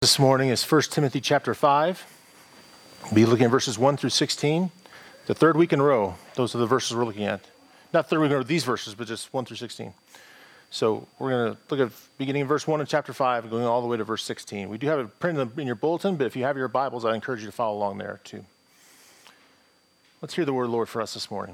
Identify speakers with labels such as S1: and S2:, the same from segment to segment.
S1: This morning is 1 Timothy chapter 5. We'll be looking at verses 1 through 16. The third week in a row, those are the verses we're looking at. Not third week in a row, these verses, but just 1 through 16. So we're going to look at beginning in verse 1 of chapter 5 and going all the way to verse 16. We do have it printed in your bulletin, but if you have your Bibles, I encourage you to follow along there too. Let's hear the word of the Lord for us this morning.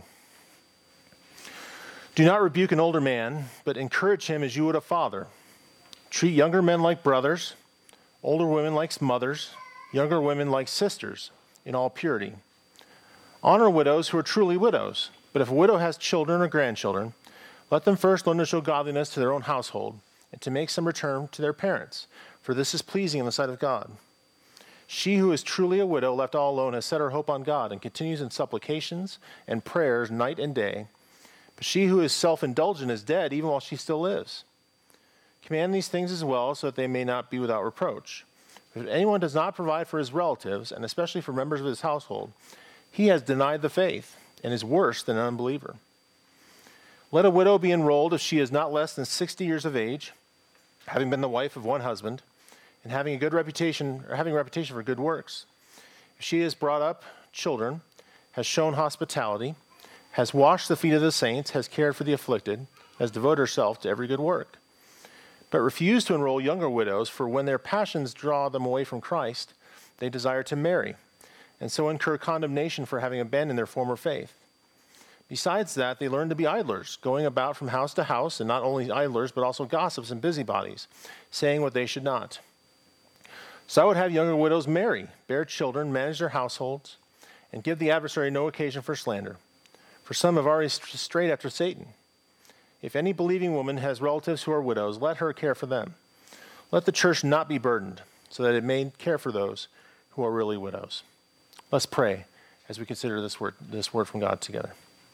S1: Do not rebuke an older man, but encourage him as you would a father. Treat younger men like brothers, older women like mothers, younger women like sisters, in all purity. Honor widows who are truly widows, but if a widow has children or grandchildren, let them first learn to show godliness to their own household, and to make some return to their parents, for this is pleasing in the sight of God. She who is truly a widow, left all alone, has set her hope on God, and continues in supplications and prayers night and day. But she who is self-indulgent is dead, even while she still lives. Command these things as well, so that they may not be without reproach. If anyone does not provide for his relatives, and especially for members of his household, he has denied the faith, and is worse than an unbeliever. Let a widow be enrolled if she is not less than 60 years of age, having been the wife of one husband, and having a reputation for good works. If she has brought up children, has shown hospitality, has washed the feet of the saints, has cared for the afflicted, has devoted herself to every good work. But refuse to enroll younger widows, for when their passions draw them away from Christ, they desire to marry, and so incur condemnation for having abandoned their former faith. Besides that, they learn to be idlers, going about from house to house, and not only idlers, but also gossips and busybodies, saying what they should not. So I would have younger widows marry, bear children, manage their households, and give the adversary no occasion for slander. For some have already strayed after Satan. If any believing woman has relatives who are widows, let her care for them. Let the church not be burdened, so that it may care for those who are really widows. Let's pray as we consider this word from God together.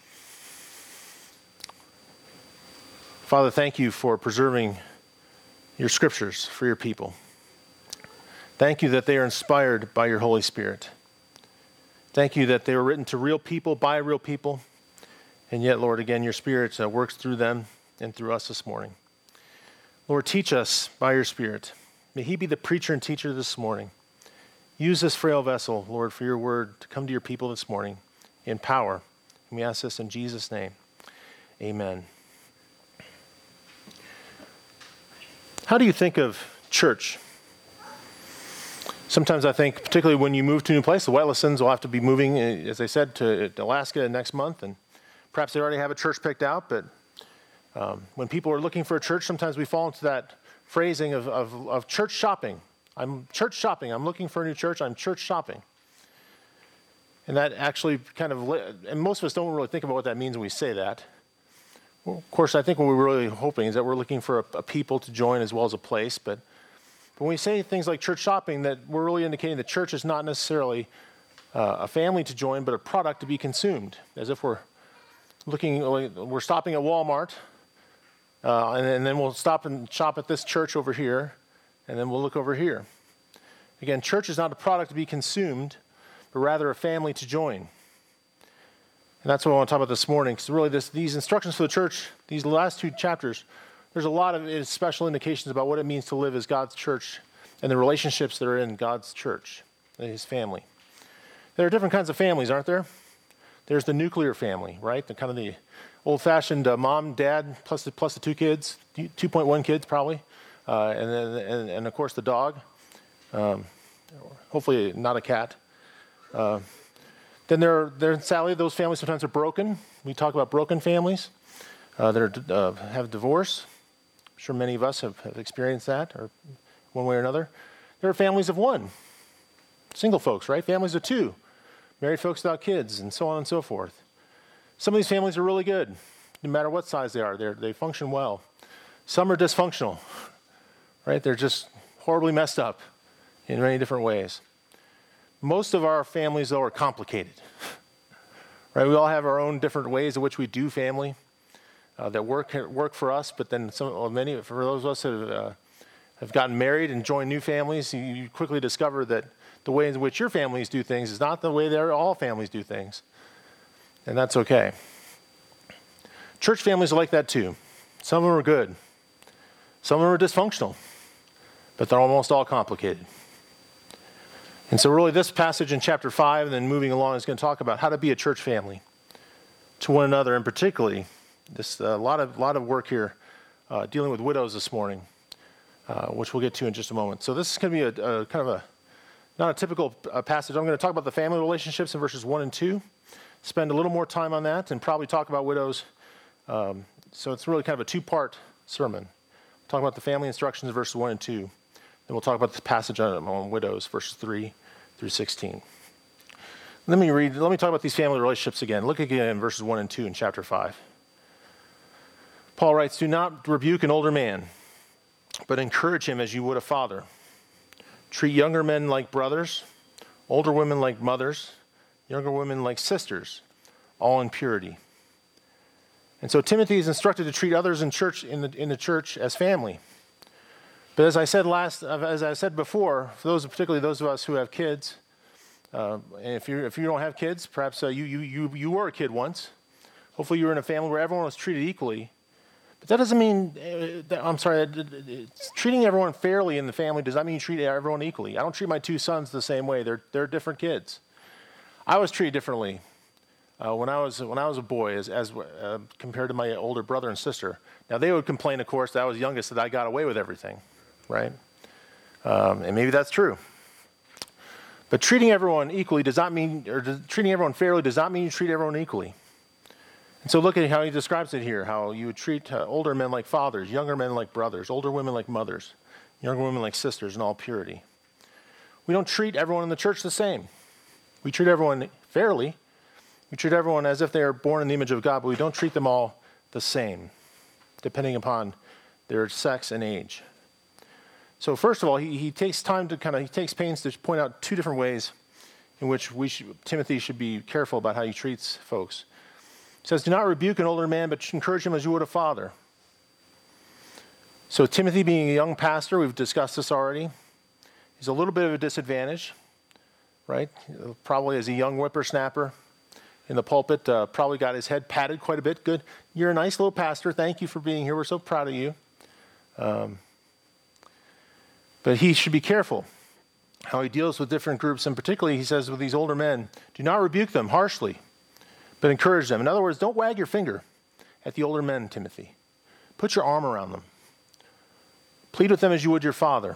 S1: Father, thank you for preserving your scriptures for your people. Thank you that they are inspired by your Holy Spirit. Thank you that they were written to real people, by real people. And yet, Lord, again, your Spirit works through them and through us this morning. Lord, teach us by your Spirit. May he be the preacher and teacher this morning. Use this frail vessel, Lord, for your word to come to your people this morning in power. And we ask this in Jesus' name. Amen. How do you think of church? Sometimes I think, particularly when you move to a new place, the Whitelisons will have to be moving, as I said, to Alaska next month, and perhaps they already have a church picked out, but when people are looking for a church, sometimes we fall into that phrasing of church shopping. I'm church shopping. I'm looking for a new church. I'm church shopping. And that actually and most of us don't really think about what that means when we say that. Well, of course, I think what we're really hoping is that we're looking for a people to join as well as a place, but when we say things like church shopping, that we're really indicating that church is not necessarily a family to join, but a product to be consumed, as if we're stopping at Walmart, and then we'll stop and shop at this church over here, and then we'll look over here. Again, church is not a product to be consumed, but rather a family to join. And that's what I want to talk about this morning, because really these instructions for the church, these last two chapters, there's a lot of special indications about what it means to live as God's church and the relationships that are in God's church, his family. There are different kinds of families, aren't there? There's the nuclear family, right? The kind of the old-fashioned mom, dad, plus the two kids, 2.1 kids probably, and of course the dog. Hopefully not a cat. Then sadly, those families sometimes are broken. We talk about broken families that have divorce. I'm sure many of us have experienced that, or one way or another. There are families of one, single folks, right? Families of two. Married folks without kids, and so on and so forth. Some of these families are really good, no matter what size they are. They function well. Some are dysfunctional, right? They're just horribly messed up in many different ways. Most of our families, though, are complicated, right? We all have our own different ways in which we do family that work for us, but then for those of us that have gotten married and joined new families, you quickly discover that the way in which your families do things is not the way that all families do things. And that's okay. Church families are like that too. Some of them are good. Some of them are dysfunctional, but they're almost all complicated. And so really this passage in chapter 5 and then moving along is going to talk about how to be a church family to one another, and particularly this a lot of work here dealing with widows this morning, which we'll get to in just a moment. So this is going to be a kind of a not a typical passage. I'm going to talk about the family relationships in verses 1 and 2, spend a little more time on that, and probably talk about widows. So it's really kind of a two-part sermon. Talk about the family instructions in verses 1 and 2. Then we'll talk about the passage on widows, verses 3 through 16. Let me talk about these family relationships again. Look again in verses 1 and 2 in chapter 5. Paul writes, "Do not rebuke an older man, but encourage him as you would a father. Treat younger men like brothers, older women like mothers, younger women like sisters, all in purity." And so Timothy is instructed to treat others in the church as family. But as I said before, for particularly those of us who have kids, and if you don't have kids, perhaps you were a kid once. Hopefully you were in a family where everyone was treated equally. But that doesn't mean, treating everyone fairly in the family does not mean you treat everyone equally. I don't treat my two sons the same way. They're different kids. I was treated differently when I was a boy as compared to my older brother and sister. Now they would complain, of course, that I was youngest, that I got away with everything, right? And maybe that's true. But treating everyone equally treating everyone fairly does not mean you treat everyone equally. And so look at how he describes it here, how you would treat older men like fathers, younger men like brothers, older women like mothers, younger women like sisters in all purity. We don't treat everyone in the church the same. We treat everyone fairly. We treat everyone as if they are born in the image of God, but we don't treat them all the same, depending upon their sex and age. So first of all, he takes pains to point out two different ways in which Timothy should be careful about how he treats folks. He says, "Do not rebuke an older man, but encourage him as you would a father." So Timothy, being a young pastor, we've discussed this already, he's a little bit of a disadvantage, right? Probably as a young whippersnapper in the pulpit, probably got his head patted quite a bit. Good. You're a nice little pastor. Thank you for being here. We're so proud of you. But he should be careful how he deals with different groups, and particularly, he says, with these older men, do not rebuke them harshly, but encourage them. In other words, don't wag your finger at the older men, Timothy. Put your arm around them. Plead with them as you would your father.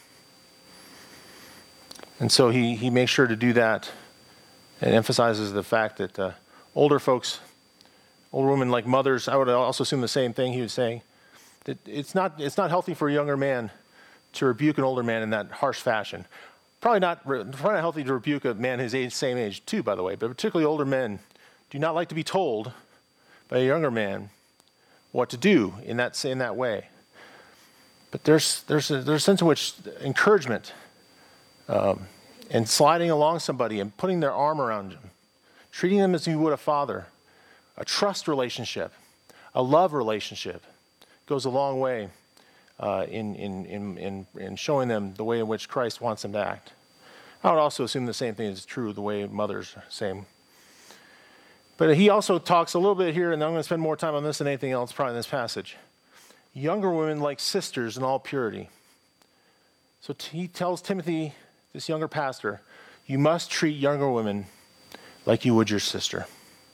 S1: And so he makes sure to do that and emphasizes the fact that older women like mothers, I would also assume the same thing he was saying, that it's not healthy for a younger man to rebuke an older man in that harsh fashion. Probably not healthy to rebuke a man his same age too, by the way, but particularly older men do not like to be told by a younger man what to do in that way. But there's a sense in which encouragement and sliding along somebody and putting their arm around them, treating them as you would a father, a trust relationship, a love relationship, goes a long way in showing them the way in which Christ wants them to act. I would also assume the same thing is true the way mothers are same. But he also talks a little bit here, and I'm going to spend more time on this than anything else probably in this passage. Younger women like sisters in all purity. So he tells Timothy, this younger pastor, you must treat younger women like you would your sister.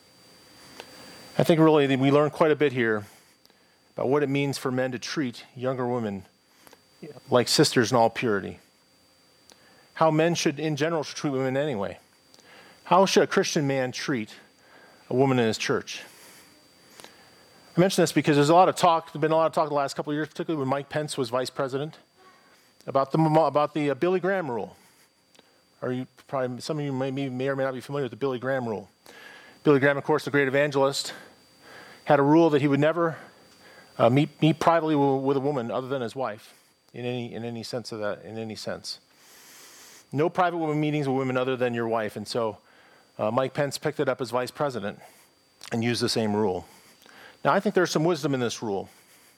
S1: I think really we learn quite a bit here about what it means for men to treat younger women like sisters in all purity. How men in general should treat women anyway. How should a Christian man treat a woman in his church? I mention this because there's been a lot of talk the last couple of years, particularly when Mike Pence was vice president, about the Billy Graham rule. Some of you may or may not be familiar with the Billy Graham rule. Billy Graham, of course, the great evangelist, had a rule that he would never meet privately with a woman other than his wife, in any sense of that. In any sense, no private meetings with women other than your wife. And so, Mike Pence picked it up as vice president and used the same rule. Now, I think there's some wisdom in this rule.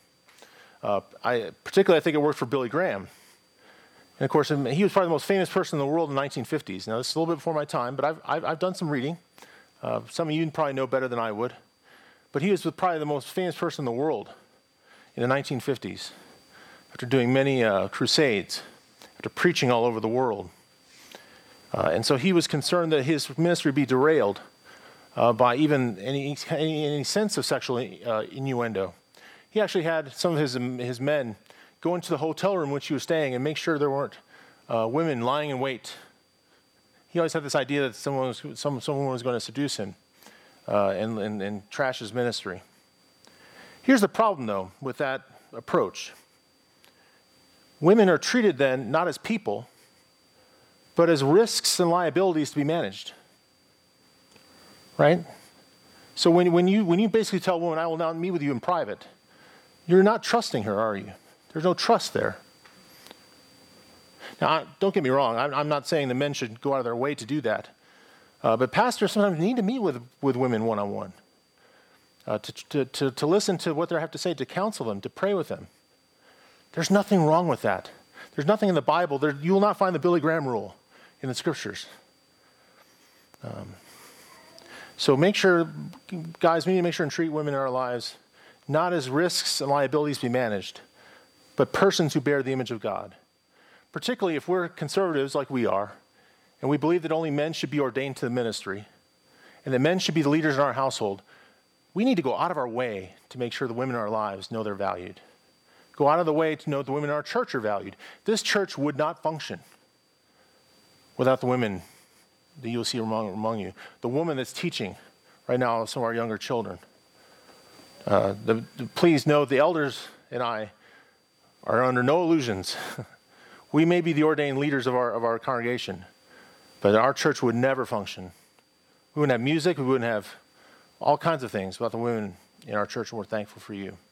S1: I think it worked for Billy Graham. And of course, he was probably the most famous person in the world in the 1950s. Now, this is a little bit before my time, but I've done some reading. Some of you probably know better than I would. But he was probably the most famous person in the world in the 1950s, after doing many crusades, after preaching all over the world. And so he was concerned that his ministry be derailed by even any sense of sexual innuendo. He actually had some of his men go into the hotel room in which he was staying and make sure there weren't women lying in wait. He always had this idea that someone was going to seduce him and trash his ministry. Here's the problem, though, with that approach. Women are treated then not as people, but as risks and liabilities to be managed. Right? So when you basically tell a woman, I will now meet with you in private, you're not trusting her, are you? There's no trust there. Now, don't get me wrong. I'm not saying the men should go out of their way to do that. But pastors sometimes need to meet with women one-on-one to listen to what they have to say, to counsel them, to pray with them. There's nothing wrong with that. There's nothing in the Bible. You will not find the Billy Graham rule in the Scriptures. So make sure, guys, we need to make sure and treat women in our lives not as risks and liabilities to be managed, but persons who bear the image of God. Particularly if we're conservatives like we are, and we believe that only men should be ordained to the ministry, and that men should be the leaders in our household, we need to go out of our way to make sure the women in our lives know they're valued. Go out of the way to know the women in our church are valued. This church would not function without the women that you'll see among you. The woman that's teaching right now some of our younger children. Please know the elders and I are under no illusions. We may be the ordained leaders of our congregation, but our church would never function. We wouldn't have music. We wouldn't have all kinds of things without the women in our church, and we're thankful for you.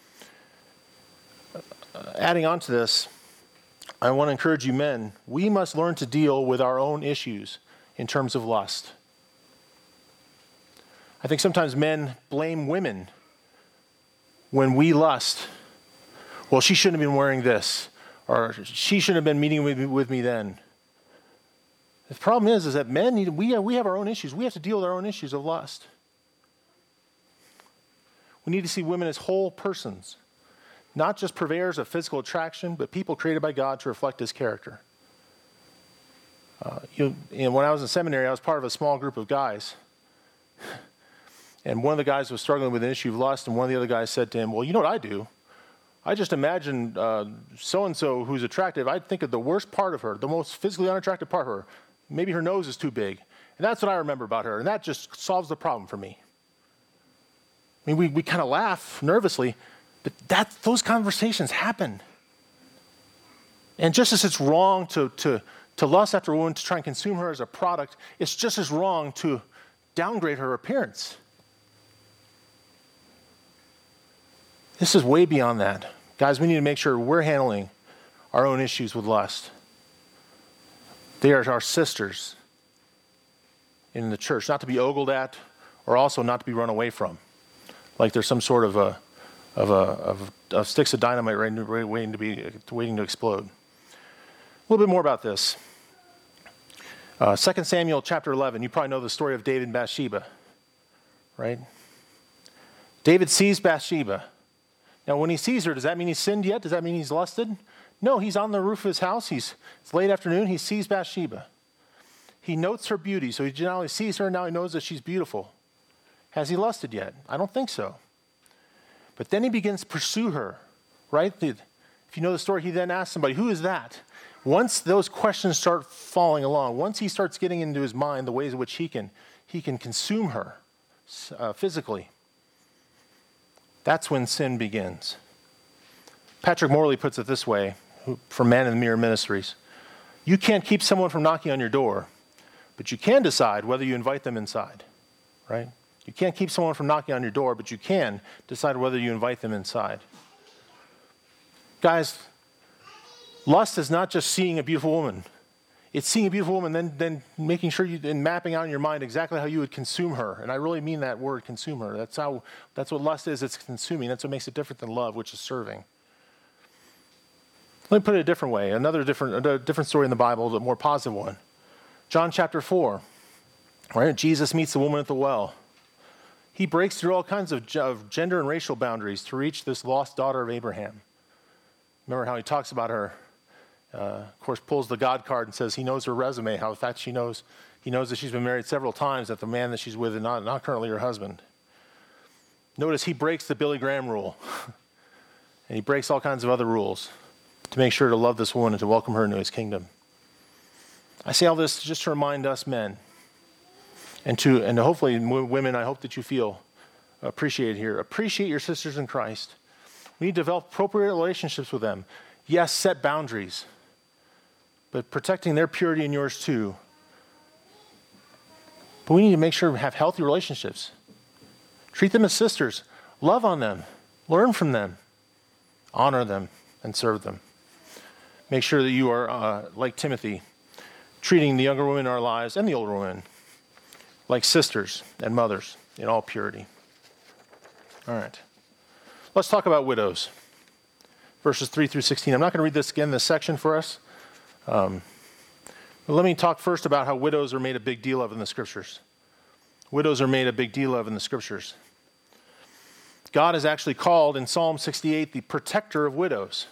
S1: Adding on to this, I want to encourage you men, we must learn to deal with our own issues in terms of lust. I think sometimes men blame women when we lust. Well, she shouldn't have been wearing this, or she shouldn't have been meeting with me then. The problem is that men we have our own issues. We have to deal with our own issues of lust. We need to see women as whole persons, not just purveyors of physical attraction, but people created by God to reflect His character. When I was in seminary, I was part of a small group of guys. And one of the guys was struggling with an issue of lust, and one of the other guys said to him, well, you know what I do? I just imagine so-and-so who's attractive. I think of the worst part of her, the most physically unattractive part of her. Maybe her nose is too big. And that's what I remember about her, and that just solves the problem for me. I mean, we kind of laugh nervously, but those conversations happen. And just as it's wrong to lust after a woman, to try and consume her as a product, it's just as wrong to downgrade her appearance. This is way beyond that. Guys, we need to make sure we're handling our own issues with lust. They are our sisters in the church, not to be ogled at, or also not to be run away from, like there's some sort of sticks of dynamite waiting to explode. A little bit more about this. 2 Samuel chapter 11. You probably know the story of David and Bathsheba, right? David sees Bathsheba. Now, when he sees her, does that mean he's sinned yet? Does that mean he's lusted? No, he's on the roof of his house. It's late afternoon. He sees Bathsheba. He notes her beauty. So he not only sees her, now he knows that she's beautiful. Has he lusted yet? I don't think so. But then he begins to pursue her, right? If you know the story, he then asks somebody, who is that? Once those questions start falling along, once he starts getting into his mind the ways in which he can consume her physically, that's when sin begins. Patrick Morley puts it this way from Man in the Mirror Ministries. You can't keep someone from knocking on your door, but you can decide whether you invite them inside, right? You can't keep someone from knocking on your door, but you can decide whether you invite them inside. Guys, lust is not just seeing a beautiful woman. It's seeing a beautiful woman, then making sure and mapping out in your mind exactly how you would consume her. And I really mean that word, consume her. That's what lust is. It's consuming. That's what makes it different than love, which is serving. Let me put it a different way. Another different story in the Bible, a more positive one. John chapter 4, right? Jesus meets the woman at the well. He breaks through all kinds of gender and racial boundaries to reach this lost daughter of Abraham. Remember how he talks about her of course, pulls the God card and says he knows her resume, how in fact he knows that she's been married several times, that the man that she's with is not currently her husband. Notice he breaks the Billy Graham rule. And he breaks all kinds of other rules to make sure to love this woman and to welcome her into his kingdom. I say all this just to remind us men, and to hopefully women, I hope that you feel appreciated here. Appreciate your sisters in Christ. We need to develop appropriate relationships with them. Yes, set boundaries, but protecting their purity and yours too. But we need to make sure we have healthy relationships. Treat them as sisters. Love on them. Learn from them. Honor them and serve them. Make sure that you are, like Timothy, treating the younger women in our lives and the older women like sisters and mothers in all purity. All right. Let's talk about widows. Verses 3 through 16. I'm not going to read this again, this section for us. But let me talk first about how widows are made a big deal of in the Scriptures. Widows are made a big deal of in the Scriptures. God is actually called in Psalm 68 the protector of widows.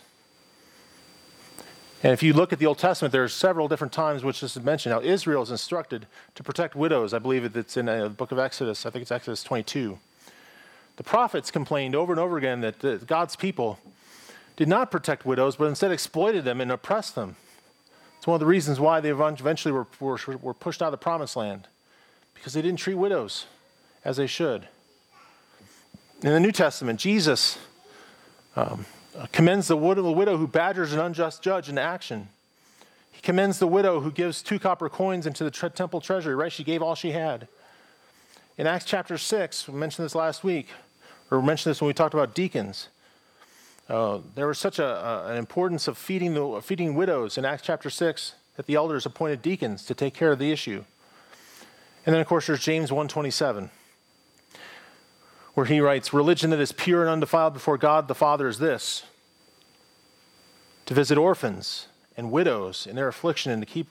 S1: And if you look at the Old Testament, there are several different times which this is mentioned. Now, Israel is instructed to protect widows. I believe it's in the book of Exodus. I think it's Exodus 22. The prophets complained over and over again that God's people did not protect widows, but instead exploited them and oppressed them. It's one of the reasons why they eventually were pushed out of the promised land, because they didn't treat widows as they should. In the New Testament, Jesus commends the widow who badgers an unjust judge into action. He commends the widow who gives 2 copper coins into the temple treasury, right? She gave all she had. In Acts chapter 6, we mentioned this last week, or we mentioned this when we talked about deacons. There was such an importance of feeding widows in Acts chapter 6 that the elders appointed deacons to take care of the issue. And then, of course, there's James 1:27, where he writes, "Religion that is pure and undefiled before God the Father is this, to visit orphans and widows in their affliction and to keep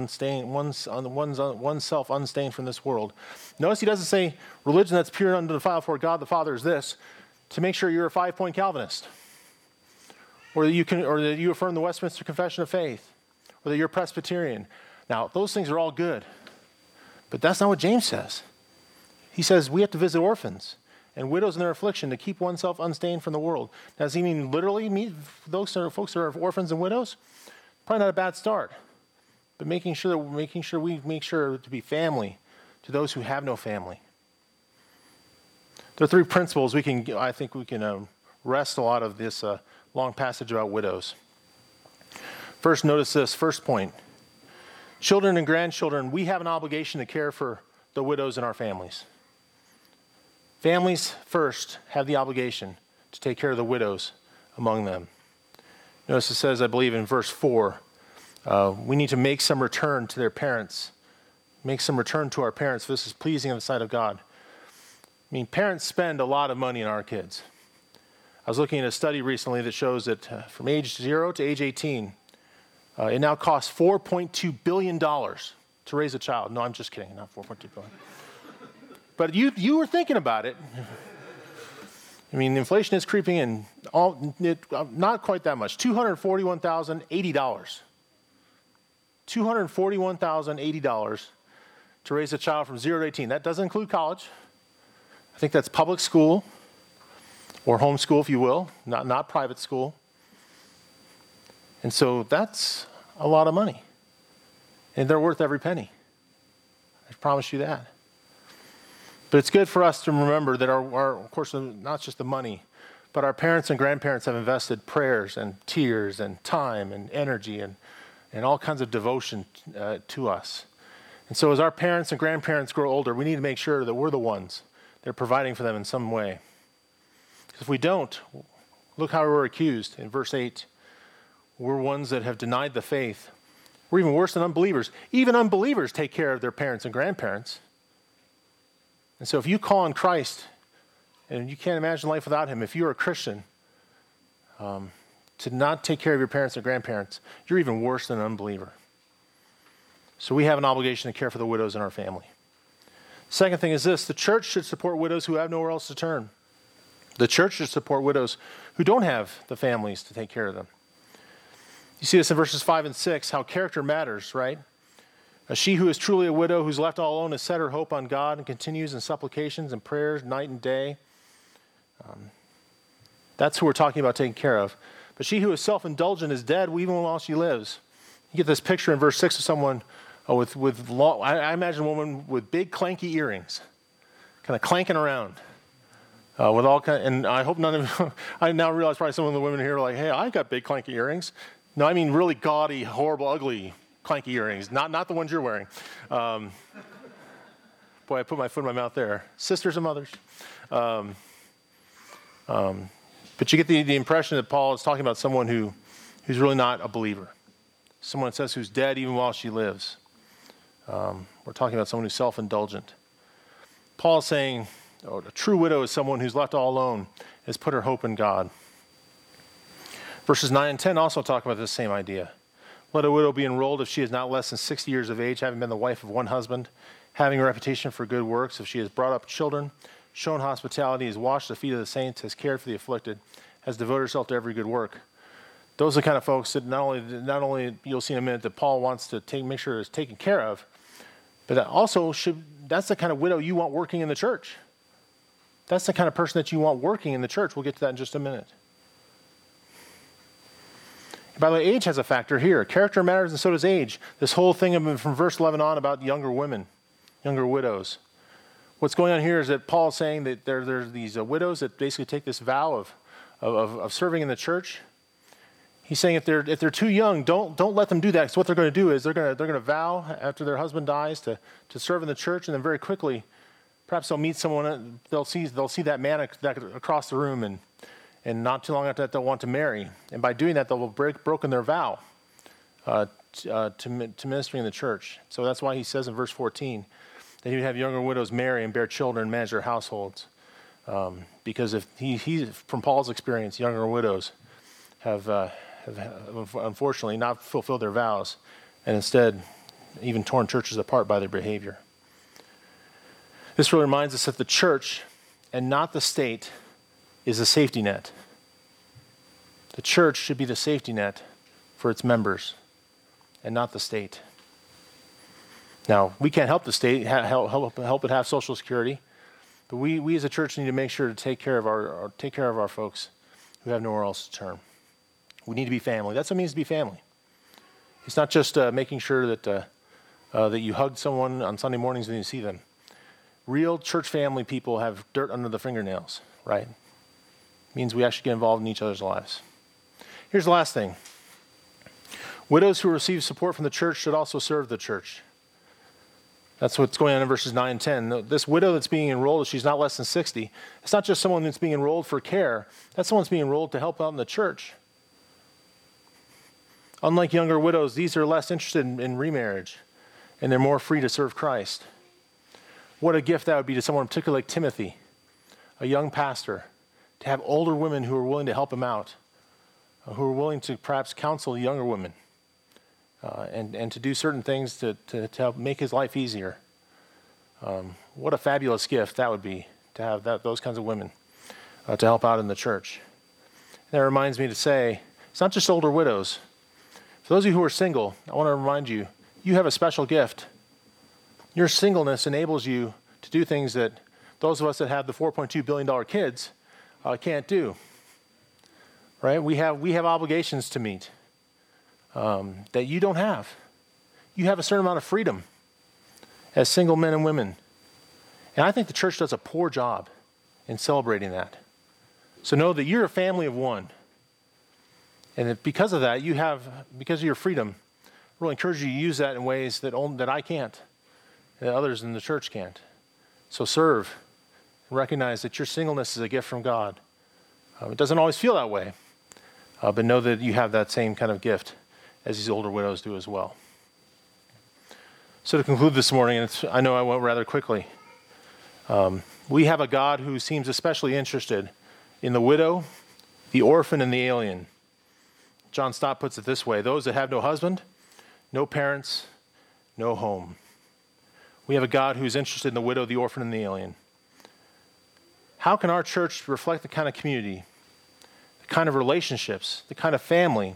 S1: oneself unstained from this world." Notice he doesn't say religion that's pure and undefiled before God the Father is this, to make sure you're a 5-point Calvinist, or that you affirm the Westminster Confession of Faith, or that you're Presbyterian. Now, those things are all good, but that's not what James says. He says we have to visit orphans and widows in their affliction to keep oneself unstained from the world. Now, does he mean literally meet those folks who are orphans and widows? Probably not a bad start, but making sure we make sure to be family to those who have no family. There are 3 principles I think we can rest a lot of this long passage about widows. First, notice this first point: children and grandchildren, we have an obligation to care for the widows in our families. Families first have the obligation to take care of the widows among them. Notice it says, I believe in verse 4, we need to make some return to their parents. Make some return to our parents. This is pleasing in the sight of God. I mean, parents spend a lot of money on our kids. I was looking at a study recently that shows that from age 0 to age 18, it now costs $4.2 billion to raise a child. No, I'm just kidding, not $4.2 billion. But you were thinking about it. I mean, inflation is creeping in. Not quite that much. $241,080. $241,080 to raise a child from 0 to 18. That doesn't include college. I think that's public school or homeschool, if you will, not private school. And so that's a lot of money. And they're worth every penny. I promise you that. But it's good for us to remember that our of course, not just the money, but our parents and grandparents have invested prayers and tears and time and energy and all kinds of devotion to us. And so as our parents and grandparents grow older, we need to make sure that we're the ones that are providing for them in some way. Because if we don't, look how we're accused in verse 8. We're ones that have denied the faith. We're even worse than unbelievers. Even unbelievers take care of their parents and grandparents. And so if you call on Christ, and you can't imagine life without him, if you're a Christian, to not take care of your parents and grandparents, you're even worse than an unbeliever. So we have an obligation to care for the widows in our family. Second thing is this: the church should support widows who have nowhere else to turn. The church should support widows who don't have the families to take care of them. You see this in verses 5 and 6, how character matters, right? She who is truly a widow, who's left all alone, has set her hope on God and continues in supplications and prayers night and day. That's who we're talking about taking care of. But she who is self-indulgent is dead even while she lives. You get this picture in verse 6 of someone with long, I imagine a woman with big clanky earrings, kind of clanking around. With all kind, and I hope none of I now realize probably some of the women here are like, hey, I got big clanky earrings. No, I mean really gaudy, horrible, ugly clanky earrings, not the ones you're wearing. Boy, I put my foot in my mouth there. Sisters and mothers. But you get the impression that Paul is talking about someone who's really not a believer. Someone, it says, who's dead even while she lives. We're talking about someone who's self-indulgent. Paul is saying, a true widow is someone who's left all alone, has put her hope in God. Verses 9 and 10 also talk about this same idea. Let a widow be enrolled if she is not less than 60 years of age, having been the wife of one husband, having a reputation for good works, if she has brought up children, shown hospitality, has washed the feet of the saints, has cared for the afflicted, has devoted herself to every good work. Those are the kind of folks that not only you'll see in a minute that Paul wants to make sure is taken care of, but that also that's the kind of widow you want working in the church. That's the kind of person that you want working in the church. We'll get to that in just a minute. By the way, age has a factor here. Character matters, and so does age. This whole thing from verse 11 on about younger women, younger widows. What's going on here is that Paul's saying that there's these widows that basically take this vow of serving in the church. He's saying if they're too young, don't let them do that. So what they're going to do is they're going to vow after their husband dies to serve in the church, and then very quickly, perhaps they'll meet someone. They'll see that man across the room, and not too long after that, they'll want to marry. And by doing that, they'll have broken their vow to ministering in the church. So that's why he says in verse 14 that he would have younger widows marry and bear children and manage their households. Because if he from Paul's experience, younger widows have unfortunately not fulfilled their vows, and instead even torn churches apart by their behavior. This really reminds us that the church and not the state is a safety net. The church should be the safety net for its members and not the state. Now, we can't help the state help it have Social Security, but we as a church need to make sure to take care of our folks who have nowhere else to turn. We need to be family. That's what it means to be family. It's not just making sure that you hug someone on Sunday mornings when you see them. Real church family people have dirt under the fingernails, right? It means we actually get involved in each other's lives. Here's the last thing. Widows who receive support from the church should also serve the church. That's what's going on in verses 9 and 10. This widow that's being enrolled, if she's not less than 60, it's not just someone that's being enrolled for care. That's someone that's being enrolled to help out in the church. Unlike younger widows, these are less interested in remarriage, and they're more free to serve Christ. What a gift that would be to someone particularly like Timothy, a young pastor, to have older women who are willing to help him out, who are willing to perhaps counsel younger women, and to do certain things to help make his life easier. What a fabulous gift that would be to have those kinds of women to help out in the church. And that reminds me to say, it's not just older widows. For those of you who are single, I want to remind you, you have a special gift. Your singleness enables you to do things that those of us that have the $4.2 billion kids can't do. Right? We have obligations to meet that you don't have. You have a certain amount of freedom as single men and women. And I think the church does a poor job in celebrating that. So know that you're a family of one. And that because of that, because of your freedom, I really encourage you to use that in ways that I can't, that others in the church can't. So serve and recognize that your singleness is a gift from God. It doesn't always feel that way, but know that you have that same kind of gift as these older widows do as well. So to conclude this morning, and I know I went rather quickly, we have a God who seems especially interested in the widow, the orphan, and the alien. John Stott puts it this way: those that have no husband, no parents, no home. We have a God who's interested in the widow, the orphan, and the alien. How can our church reflect the kind of community, the kind of relationships, the kind of family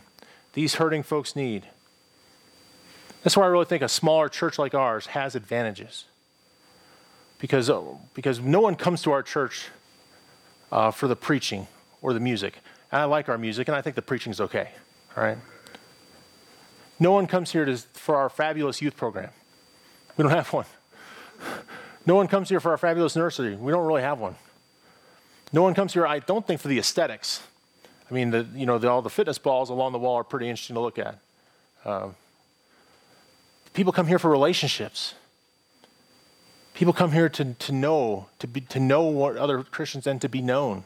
S1: these hurting folks need. That's why I really think a smaller church like ours has advantages. Because no one comes to our church for the preaching or the music. And I like our music, and I think the preaching's okay, all right? No one comes here for our fabulous youth program. We don't have one. No one comes here for our fabulous nursery. We don't really have one. No one comes here, I don't think, for the aesthetics. I mean, all the fitness balls along the wall are pretty interesting to look at. People come here for relationships. People come here to know what other Christians and to be known.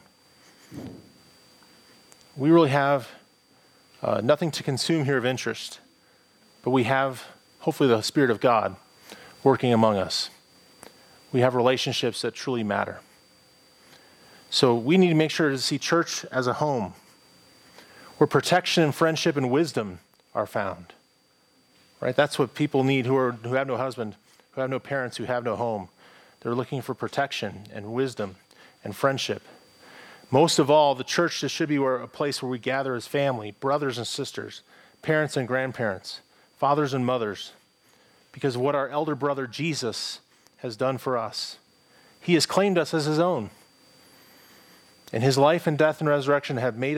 S1: We really have nothing to consume here of interest, but we have, hopefully, the Spirit of God working among us. We have relationships that truly matter. So we need to make sure to see church as a home where protection and friendship and wisdom are found. Right? That's what people need who have no husband, who have no parents, who have no home. They're looking for protection and wisdom and friendship. Most of all, the church should be a place where we gather as family, brothers and sisters, parents and grandparents, fathers and mothers, because of what our elder brother Jesus has done for us. He has claimed us as his own. And his life and death and resurrection have put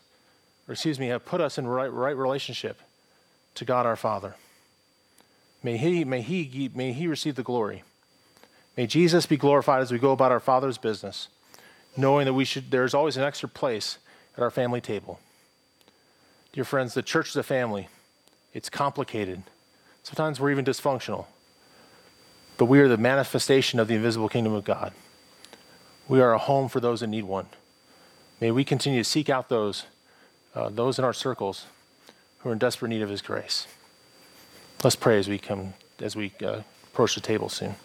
S1: us in right relationship to God our Father. May he receive the glory. May Jesus be glorified as we go about our Father's business, knowing that there's always an extra place at our family table. Dear friends, the church is a family. It's complicated. Sometimes we're even dysfunctional. But we are the manifestation of the invisible kingdom of God. We are a home for those that need one. May we continue to seek out those in our circles who are in desperate need of his grace. Let's pray as we approach the table soon.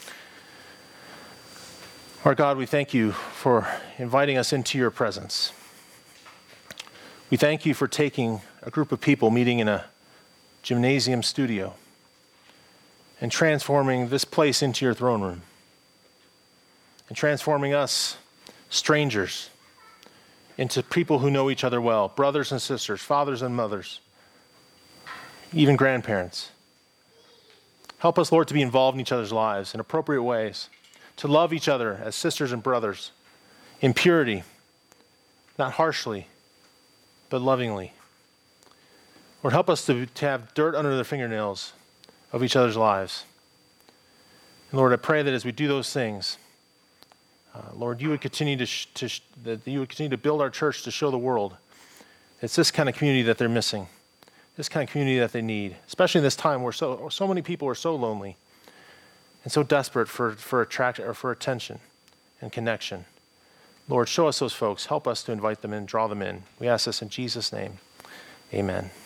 S1: Our God, we thank you for inviting us into your presence. We thank you for taking a group of people meeting in a gymnasium studio and transforming this place into your throne room and transforming us, strangers, into people who know each other well, brothers and sisters, fathers and mothers, even grandparents. Help us, Lord, to be involved in each other's lives in appropriate ways, to love each other as sisters and brothers in purity, not harshly, but lovingly. Lord, help us to have dirt under the fingernails of each other's lives. And Lord, I pray that as we do those things, Lord, you would continue to build our church to show the world it's this kind of community that they're missing, this kind of community that they need, especially in this time where so many people are so lonely and so desperate for attention and connection. Lord, show us those folks. Help us to invite them in, draw them in. We ask this in Jesus' name. Amen.